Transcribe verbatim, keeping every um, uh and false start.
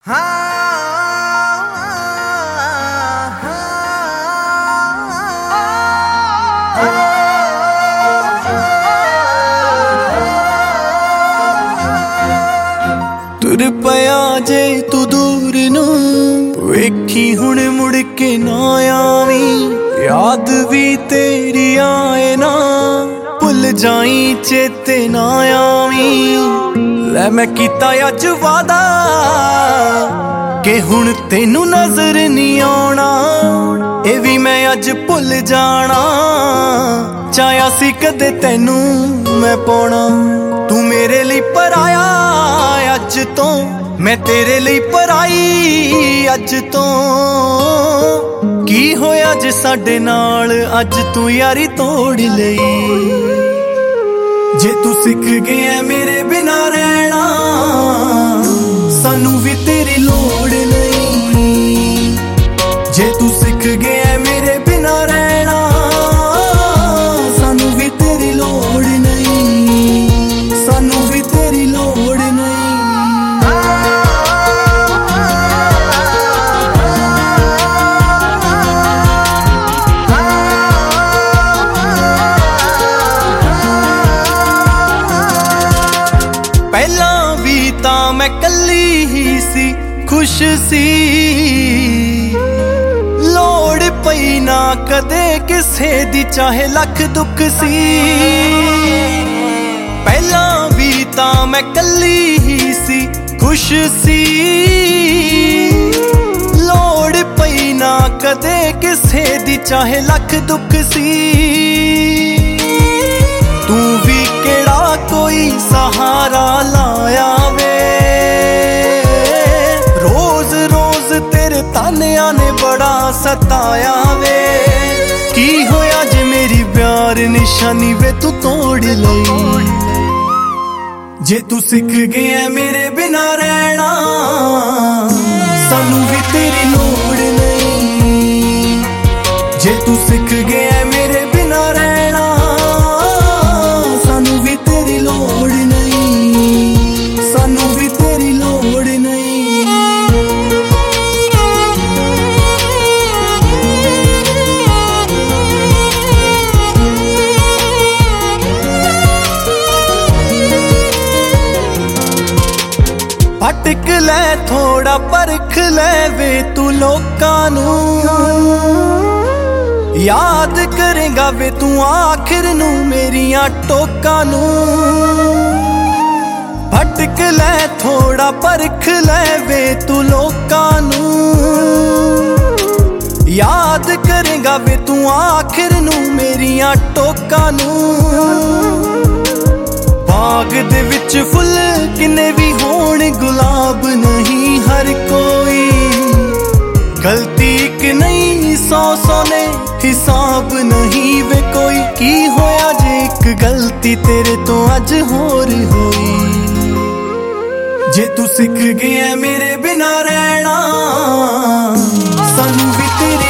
तुर पया जे तू दूर नू वेखी हुण मुड़ के ना आवी, याद भी तेरी आए ना भुल जाई चेते ना आवी। लै मैं कीता अज वादा के हुण तेनू नजर नहीं आउणा, ए भी मैं अज भुल जाना। चाया सी कदे तेनू मैं पाउणा, तू मेरे लिए पराया अज तो, मैं तेरे लिए पराई अज तो। की होया जे साडे नाल अज तू यारी तोड़ लई। जे तू सिख गया मेरे बिना रहना, सानू भी तेरी लोड़ नहीं। जे तू सिख गया मेरे बिना रहना, सानू भी तेरी लोड़ नहीं, सानू भी तेरी लोड़ नहीं। पहला भी तां मैं कल्ली ही सी, खुश सी, लोड़ पई ना कदे किसे दी चाहे लख दुख सी। पहला भी तां मैं कल्ली ही सी, खुश सी, लोड़ पई ना कदे किसे दी चाहे लख दुख सी। तू भी केड़ा कोई सहारा लाया वे, रोज रोज तेरे तानिया ने बड़ा सताया वे। की होया जे मेरी प्यार निशानी वे तू तोड़ लई। जे तू सिख गया मेरे बिना रहना, सानू भी तेरी लोड़ नहीं। जे तू सिख गया मेरे बिना रहना, सानू भी तेरी लोड़ नहीं, सानू भी तेरी लोड़ नहीं। भटक लै थोड़ा परख लै वे तू लोकां नू, याद करेगा वे तू आखिर नू मेरियां टोकां नू। भटक लै थोड़ा परख लै वे तू लोकां नू, याद करेगा वे तू आखिर नू मेरियां टोकां नू। बाग दे विच फुल किन्ने भी होण गुलाब नहीं हर कोई, गलती कि नहीं सौ सौ ने हिसाब नहीं वे कोई। की होया जे एक गलती तेरे तो अज होर होई। जे तू सिख गया मेरे बिना रहना, सानू भी तेरी